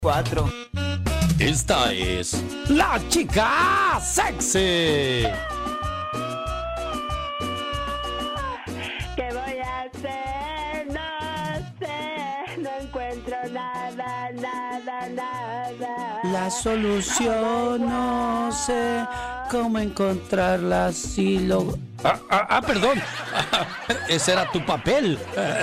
4. Esta es la chica sexy. ¿Qué voy a hacer? No sé, no encuentro nada. La solución no sé cómo encontrarla si lo... perdón. Ese era tu papel.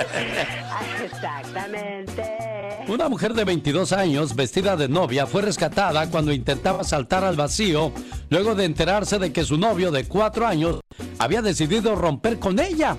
Exactamente. Una mujer de 22 años, vestida de novia, fue rescatada cuando intentaba saltar al vacío, luego de enterarse de que su novio de 4 años había decidido romper con ella.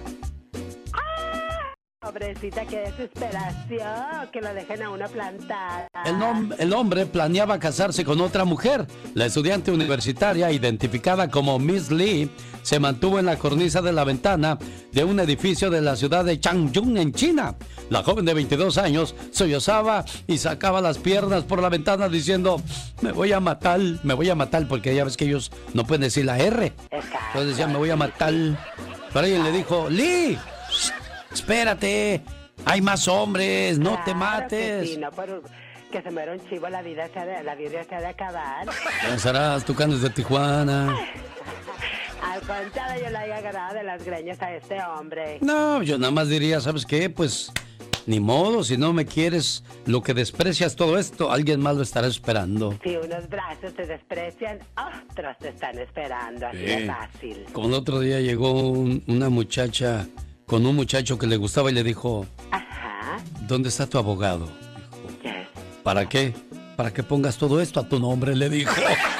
Pobrecita, qué desesperación, que lo dejen a uno plantada. El hombre planeaba casarse con otra mujer. La estudiante universitaria, identificada como Miss Lee, se mantuvo en la cornisa de la ventana de un edificio de la ciudad de Changchun, en China. La joven de 22 años sollozaba y sacaba las piernas por la ventana diciendo: me voy a matar, porque ya ves que ellos no pueden decir la R. Entonces decía: me voy a matar. Pero alguien le dijo: Lee, espérate, hay más hombres, no te mates. Que sí, no, por que se muera un chivo, la vida se ha de acabar. Pensarás, Tucanes de Tijuana. Al contrario, yo le haya agarrado de las greñas a este hombre. No, yo nada más diría: ¿sabes qué? Pues ni modo, si no me quieres, lo que desprecias todo esto, alguien más lo estará esperando. Si unos brazos te desprecian, otros te están esperando, así de fácil. Como el otro día llegó una muchacha con un muchacho que le gustaba y le dijo: Ajá. ¿dónde está tu abogado? Dijo: Yes. ¿para qué? Para que pongas todo esto a tu nombre, le dijo.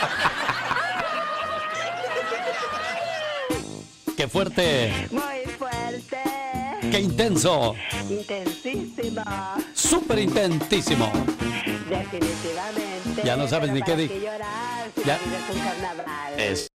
¡Qué fuerte! Muy fuerte. ¡Qué intenso! Intensísimo. ¡Súper intentísimo! Definitivamente. Ya no sabes ni qué ¿Para dije. qué llorar si Ya. la vida es un carnaval? Es